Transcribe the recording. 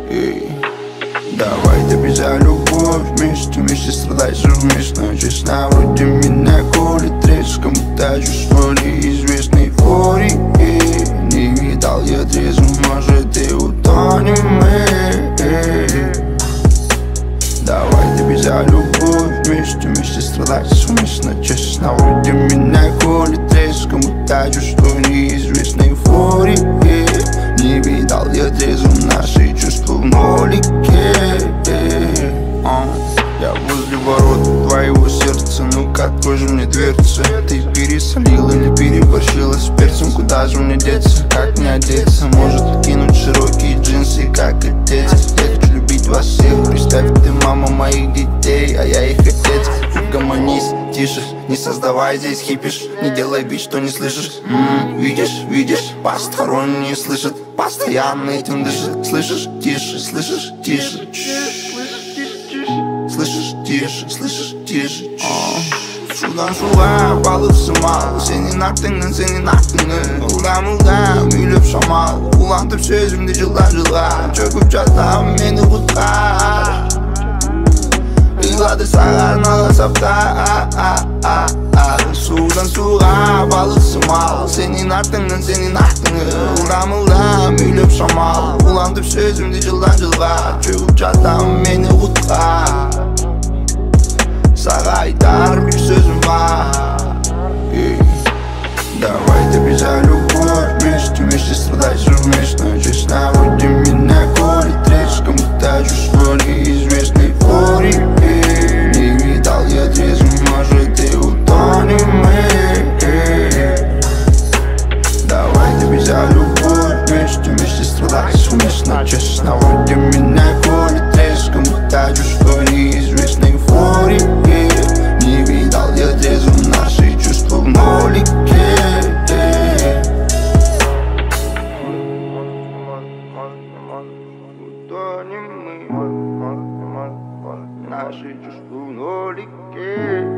Эй, давай добиться любовь вместе страдать совместно. Честно, вроде меня колет треск, кому-то чувство неизвестной эйфории. Не видал я трезвым, может и утонем мы. Давай добиться любовь вместе страдать совместно. Честно, вроде меня колет треск, кому-то чувство неизвестной эйфории. Не видал я трезвым наши чувства в нолике. Я возле ворот твоего сердца, ну-ка открой же мне дверцы. Ты пересолила или переборщила с перцем? Куда же мне деться, как мне одеться? Может кинуть широкие джинсы, как отец? Я хочу любить вас всех, представь, ты мама моих детей, а я их отец. Угомонись, тише, не создавай здесь хипиш. Не делай вид, что не слышишь. Видишь, посторонние слышат, постоянно этим дышит. Слышишь, тише, слышишь, тише. Слышишь, тише. Şuradan şuraya balıksın mal. Senin aklını Ulan mülüp şamal. Ulandım sözümde cıllar Çöküp çatlam beni kurtar. İladı sarar nala sapta. Sudan suğa balıksın mal. Senin aklını Ulan mülüp şamal. Ulandım sözümde cıllar Çöküp çatlam beni kurtar. Saraylar bir sözüm var. Давай добиться любовь вместе страдать совместно. Честно, вроде меня колет треск, кому-то чувство неизвестной эйфории. Не видал я трезвым, может и утонем мы. Давай добиться любовь вместе страдать совместно. Честно, вроде меня колет треск, кому-то чувство неизвестной эйфории. Не видал я трезвым наши чувства в нолике. Утонем мы, наши чувства в нолике.